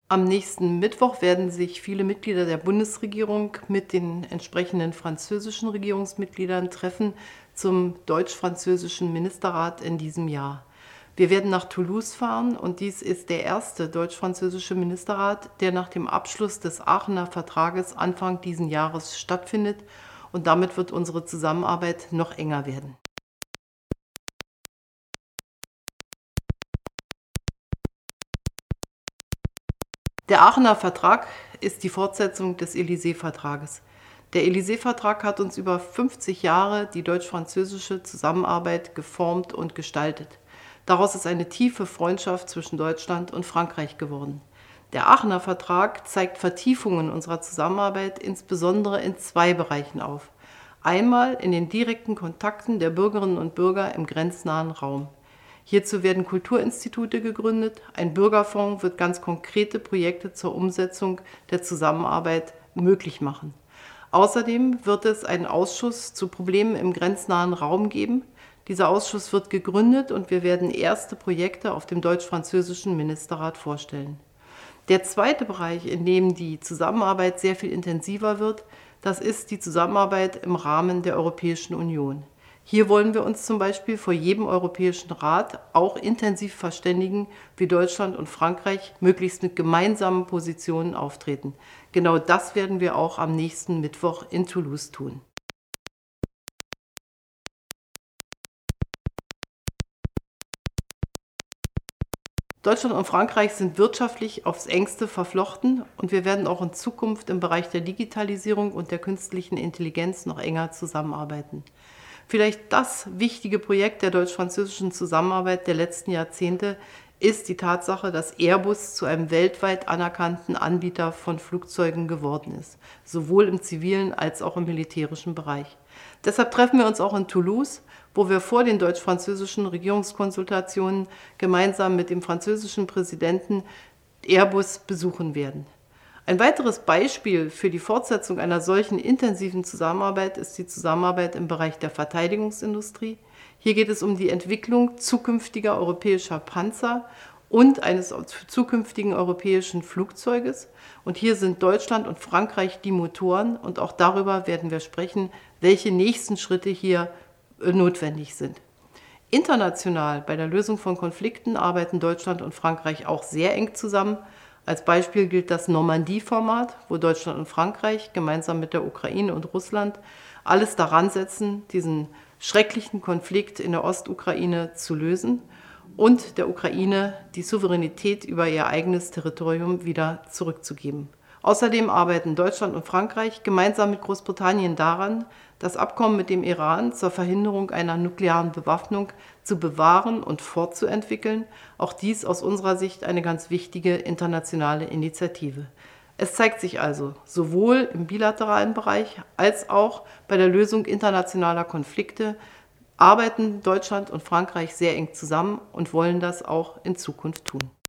Am nächsten Mittwoch werden sich viele Mitglieder der Bundesregierung mit den entsprechenden französischen Regierungsmitgliedern treffen zum deutsch-französischen Ministerrat in diesem Jahr. Wir werden nach Toulouse fahren und dies ist der erste deutsch-französische Ministerrat, der nach dem Abschluss des Aachener Vertrages Anfang diesen Jahres stattfindet, und damit wird unsere Zusammenarbeit noch enger werden. Der Aachener Vertrag ist die Fortsetzung des Élysée-Vertrages. Der Élysée-Vertrag hat uns über 50 Jahre die deutsch-französische Zusammenarbeit geformt und gestaltet. Daraus ist eine tiefe Freundschaft zwischen Deutschland und Frankreich geworden. Der Aachener Vertrag zeigt Vertiefungen unserer Zusammenarbeit insbesondere in zwei Bereichen auf. Einmal in den direkten Kontakten der Bürgerinnen und Bürger im grenznahen Raum. Hierzu werden Kulturinstitute gegründet, ein Bürgerfonds wird ganz konkrete Projekte zur Umsetzung der Zusammenarbeit möglich machen. Außerdem wird es einen Ausschuss zu Problemen im grenznahen Raum geben. Dieser Ausschuss wird gegründet und wir werden erste Projekte auf dem deutsch-französischen Ministerrat vorstellen. Der zweite Bereich, in dem die Zusammenarbeit sehr viel intensiver wird, das ist die Zusammenarbeit im Rahmen der Europäischen Union. Hier wollen wir uns zum Beispiel vor jedem Europäischen Rat auch intensiv verständigen, wie Deutschland und Frankreich möglichst mit gemeinsamen Positionen auftreten. Genau das werden wir auch am nächsten Mittwoch in Toulouse tun. Deutschland und Frankreich sind wirtschaftlich aufs Engste verflochten und wir werden auch in Zukunft im Bereich der Digitalisierung und der künstlichen Intelligenz noch enger zusammenarbeiten. Vielleicht das wichtige Projekt der deutsch-französischen Zusammenarbeit der letzten Jahrzehnte ist die Tatsache, dass Airbus zu einem weltweit anerkannten Anbieter von Flugzeugen geworden ist, sowohl im zivilen als auch im militärischen Bereich. Deshalb treffen wir uns auch in Toulouse, wo wir vor den deutsch-französischen Regierungskonsultationen gemeinsam mit dem französischen Präsidenten Airbus besuchen werden. Ein weiteres Beispiel für die Fortsetzung einer solchen intensiven Zusammenarbeit ist die Zusammenarbeit im Bereich der Verteidigungsindustrie. Hier geht es um die Entwicklung zukünftiger europäischer Panzer und eines zukünftigen europäischen Flugzeuges. Und hier sind Deutschland und Frankreich die Motoren und auch darüber werden wir sprechen, welche nächsten Schritte hier notwendig sind. International bei der Lösung von Konflikten arbeiten Deutschland und Frankreich auch sehr eng zusammen. Als Beispiel gilt das Normandie-Format, wo Deutschland und Frankreich gemeinsam mit der Ukraine und Russland alles daran setzen, diesen schrecklichen Konflikt in der Ostukraine zu lösen und der Ukraine die Souveränität über ihr eigenes Territorium wieder zurückzugeben. Außerdem arbeiten Deutschland und Frankreich gemeinsam mit Großbritannien daran, das Abkommen mit dem Iran zur Verhinderung einer nuklearen Bewaffnung zu bewahren und fortzuentwickeln. Auch dies aus unserer Sicht eine ganz wichtige internationale Initiative. Es zeigt sich also, sowohl im bilateralen Bereich als auch bei der Lösung internationaler Konflikte arbeiten Deutschland und Frankreich sehr eng zusammen und wollen das auch in Zukunft tun.